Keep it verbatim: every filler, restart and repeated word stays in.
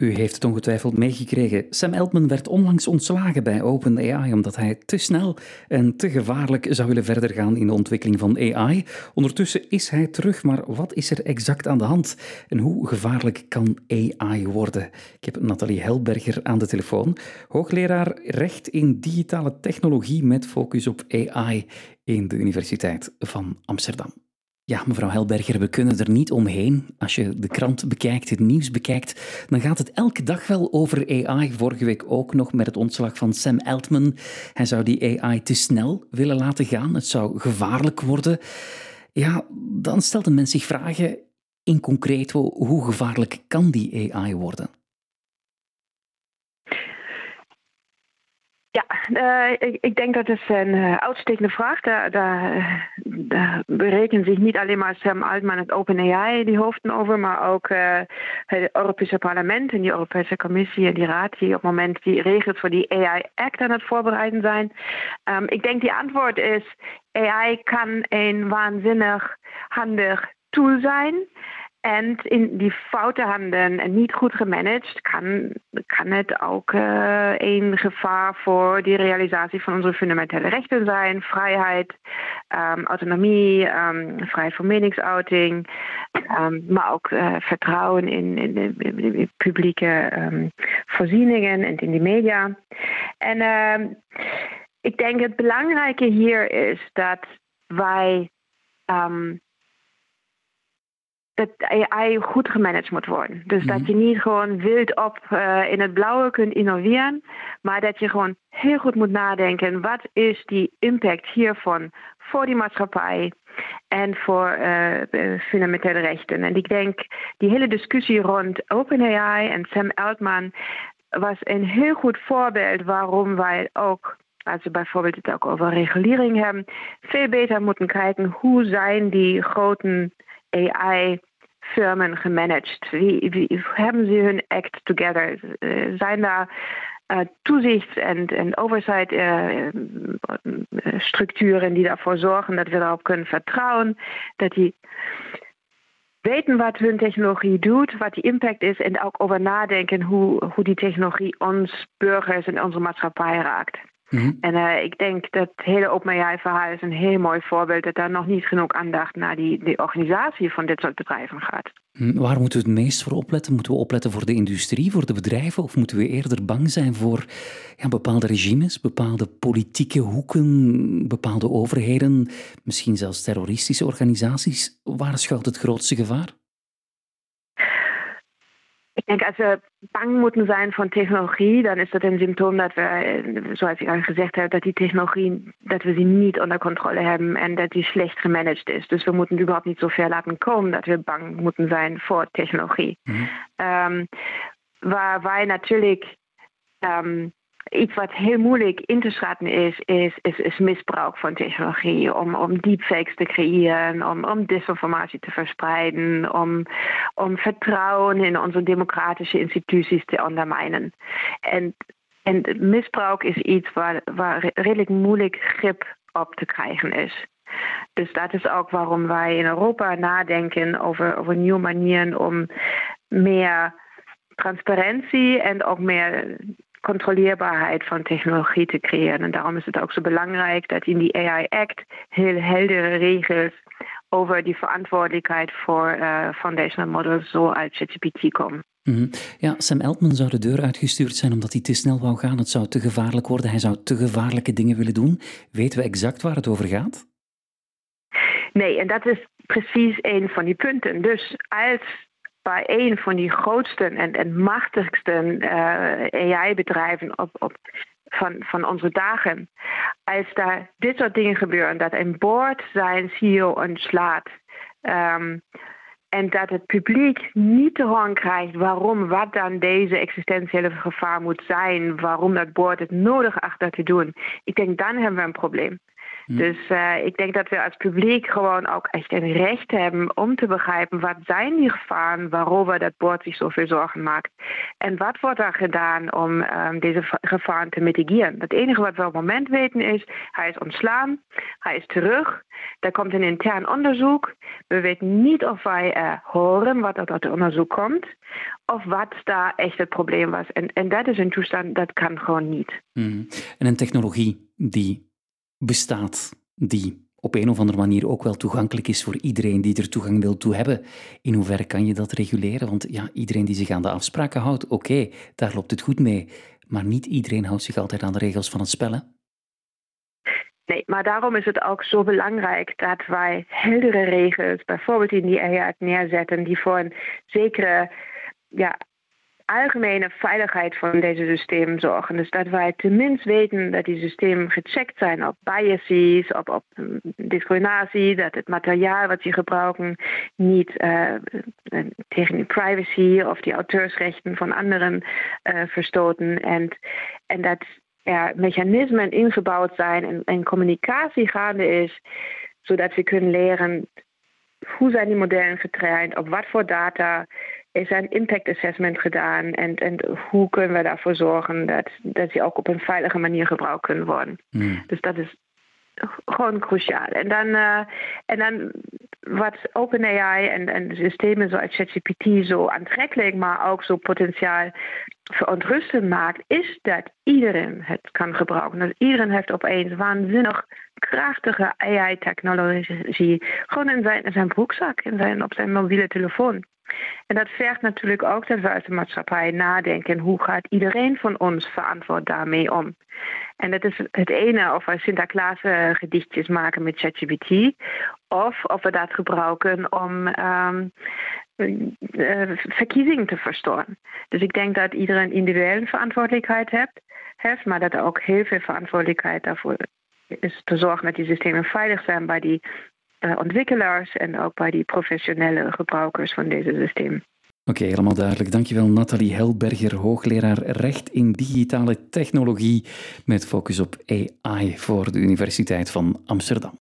U heeft het ongetwijfeld meegekregen. Sam Altman werd onlangs ontslagen bij OpenAI omdat hij te snel en te gevaarlijk zou willen verder gaan in de ontwikkeling van A I. Ondertussen is hij terug, maar wat is er exact aan de hand? En hoe gevaarlijk kan A I worden? Ik heb Nathalie Helberger aan de telefoon, hoogleraar recht in digitale technologie met focus op A I in de Universiteit van Amsterdam. Ja, mevrouw Helberger, we kunnen er niet omheen. Als je de krant bekijkt, het nieuws bekijkt, dan gaat het elke dag wel over A I. Vorige week ook nog met het ontslag van Sam Altman. Hij zou die A I te snel willen laten gaan. Het zou gevaarlijk worden. Ja, dan stelt een mens zich vragen, in concreet, hoe gevaarlijk kan die A I worden? Ja, uh, ik, ik denk dat is een uh, uitstekende vraag. Daar, daar, daar berekenen zich niet alleen maar Sam Altman en OpenAI die hoofden over, maar ook uh, het Europese parlement en die Europese Commissie en die raad die op het moment die regels voor die A I-act aan het voorbereiden zijn. Um, ik denk die antwoord is, A I kan een waanzinnig handig tool zijn. En in die foute handen en niet goed gemanaged kan, kan het ook uh, een gevaar voor die realisatie van onze fundamentele rechten zijn. Vrijheid, um, autonomie, um, vrijheid van meningsuiting, um, maar ook uh, vertrouwen in, in, de, in de publieke um, voorzieningen en in de media. En uh, ik denk het belangrijke hier is dat wij Um, dat A I goed gemanaged moet worden. Dus mm-hmm. dat je niet gewoon wild op uh, in het blauwe kunt innoveren, maar dat je gewoon heel goed moet nadenken, wat is die impact hiervan voor die maatschappij en voor uh, fundamentele rechten. En ik denk, die hele discussie rond OpenAI en Sam Altman was een heel goed voorbeeld waarom wij ook, als we bijvoorbeeld het ook over regulering hebben, veel beter moeten kijken, hoe zijn die grote A I-firmen gemanaged? Wie, wie hebben ze hun act together? Uh, zijn daar uh, toezicht- en, en oversight-structuren uh, die ervoor zorgen dat we erop kunnen vertrouwen, dat die weten wat hun technologie doet, wat die impact is en ook over nadenken hoe, hoe die technologie ons burgers en onze maatschappij raakt. Mm-hmm. En uh, ik denk dat het hele OpenAI-verhaal is een heel mooi voorbeeld dat daar nog niet genoeg aandacht naar die, die organisatie van dit soort bedrijven gaat. Mm, waar moeten we het meest voor opletten? Moeten we opletten voor de industrie, voor de bedrijven? Of moeten we eerder bang zijn voor ja, bepaalde regimes, bepaalde politieke hoeken, bepaalde overheden, misschien zelfs terroristische organisaties? Waar schuilt het grootste gevaar? Ik denk, als we bang moeten zijn van technologie, dan is dat een symptoom dat we, zoals ik al gezegd heb, dat die technologie, dat we die niet onder controle hebben en dat die slecht gemanaged is. Dus we moeten überhaupt niet zo ver laten komen dat we bang moeten zijn voor technologie. Mm-hmm. Um, waar wij natuurlijk um, iets wat heel moeilijk in te schatten is, is, is, is misbruik van technologie. Om, om deepfakes te creëren, om, om disinformatie te verspreiden, om, om vertrouwen in onze democratische instituties te ondermijnen. En, en misbruik is iets waar, waar redelijk moeilijk grip op te krijgen is. Dus dat is ook waarom wij in Europa nadenken over, over nieuwe manieren om meer transparantie en ook meer controleerbaarheid van technologie te creëren. En daarom is het ook zo belangrijk dat in die A I-act heel heldere regels over die verantwoordelijkheid voor uh, foundational models zoals ChatGPT komen. Mm-hmm. Ja, Sam Altman zou de deur uitgestuurd zijn omdat hij te snel wou gaan. Het zou te gevaarlijk worden. Hij zou te gevaarlijke dingen willen doen. Weten we exact waar het over gaat? Nee, en dat is precies een van die punten. Dus als bij een van die grootste en, en machtigste uh, A I-bedrijven op, op, van, van onze dagen, als daar dit soort dingen gebeuren, dat een board zijn C E O ontslaat um, en dat het publiek niet te horen krijgt waarom, wat dan deze existentiële gevaar moet zijn, waarom dat board het nodig acht dat te doen, ik denk dan hebben we een probleem. Hm. Dus uh, ik denk dat we als publiek gewoon ook echt een recht hebben om te begrijpen wat zijn die gevaren waarover dat boord zich zoveel zorgen maakt. En wat wordt er gedaan om um, deze gevaren te mitigeren. Het enige wat we op het moment weten is, hij is ontslaan, hij is terug, er komt een intern onderzoek. We weten niet of wij uh, horen wat er uit het onderzoek komt, of wat daar echt het probleem was. En, en dat is een toestand, dat kan gewoon niet. Mm. En een technologie die bestaat, die op een of andere manier ook wel toegankelijk is voor iedereen die er toegang wil toe hebben. In hoeverre kan je dat reguleren? Want ja, iedereen die zich aan de afspraken houdt, oké, okay, daar loopt het goed mee. Maar niet iedereen houdt zich altijd aan de regels van het spel, hè? Nee, maar daarom is het ook zo belangrijk dat wij heldere regels, bijvoorbeeld in die A I neerzetten, die voor een zekere ja, algemene veiligheid van deze systeem zorgen. Dus dat wij tenminste weten dat die systemen gecheckt zijn op biases, op, op discriminatie, dat het materiaal wat ze gebruiken niet uh, tegen de privacy of die auteursrechten van anderen uh, verstoten. En, en dat er mechanismen ingebouwd zijn en, en communicatie gaande is, zodat we kunnen leren hoe zijn die modellen getraind, op wat voor data is er een impact assessment gedaan en, en hoe kunnen we daarvoor zorgen dat, dat ze ook op een veilige manier gebruikt kunnen worden. Mm. Dus dat is gewoon cruciaal. En dan, uh, en dan wat OpenAI en, en systemen zoals ChatGPT zo aantrekkelijk, maar ook zo potentieel verontrustend maakt, is dat iedereen het kan gebruiken. Dus iedereen heeft opeens waanzinnig krachtige A I-technologie gewoon in zijn, in zijn broekzak, in zijn, op zijn mobiele telefoon. En dat vergt natuurlijk ook dat we als de maatschappij nadenken, hoe gaat iedereen van ons verantwoord daarmee om? En dat is het ene, of we Sinterklaas gedichtjes maken met ChatGPT, of of we dat gebruiken om um, uh, verkiezingen te verstoren. Dus ik denk dat iedereen individuele verantwoordelijkheid heeft, heeft, maar dat er ook heel veel verantwoordelijkheid daarvoor is te zorgen dat die systemen veilig zijn bij die uh, ontwikkelaars en ook bij die professionele gebruikers van deze systemen. Oké, okay, helemaal duidelijk. Dankjewel Nathalie Helberger, hoogleraar recht in digitale technologie met focus op A I voor de Universiteit van Amsterdam.